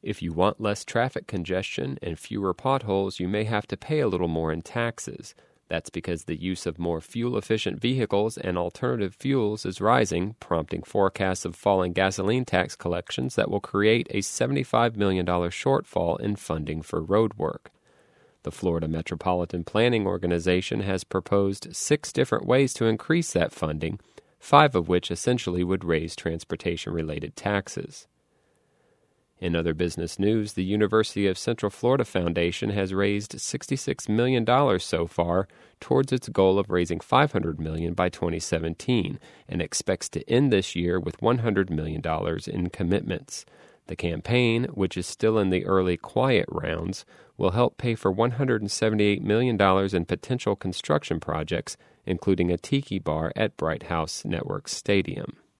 If you want less traffic congestion and fewer potholes, you may have to pay a little more in taxes. That's because the use of more fuel-efficient vehicles and alternative fuels is rising, prompting forecasts of falling gasoline tax collections that will create a $75 million shortfall in funding for road work. The Florida Metropolitan Planning Organization has proposed 6 different ways to increase that funding, 5 of which essentially would raise transportation-related taxes. In other business news, the University of Central Florida Foundation has raised $66 million so far towards its goal of raising $500 million by 2017 and expects to end this year with $100 million in commitments. The campaign, which is still in the early quiet rounds, will help pay for $178 million in potential construction projects, including a tiki bar at Bright House Network Stadium.